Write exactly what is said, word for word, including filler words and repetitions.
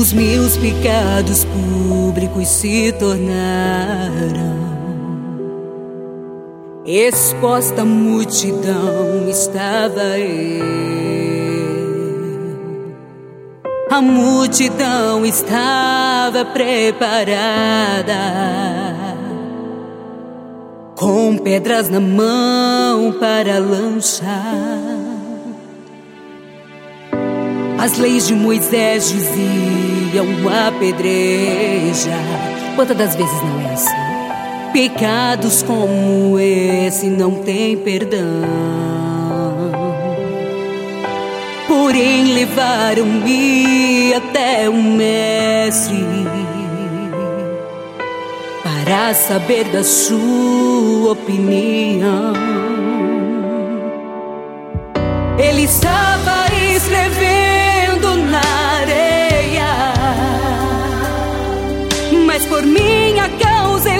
Os meus pecados públicos se tornaram. Exposta à multidão estava eu. A multidão estava preparada, com pedras na mão para lançar. As leis de Moisés diziam apedrejar. Quantas das vezes não é assim? Pecados como esse não tem perdão. Porém levaram-me até o mestre para saber da sua opinião. Ele estava escrevendo na areia, mas por minha causa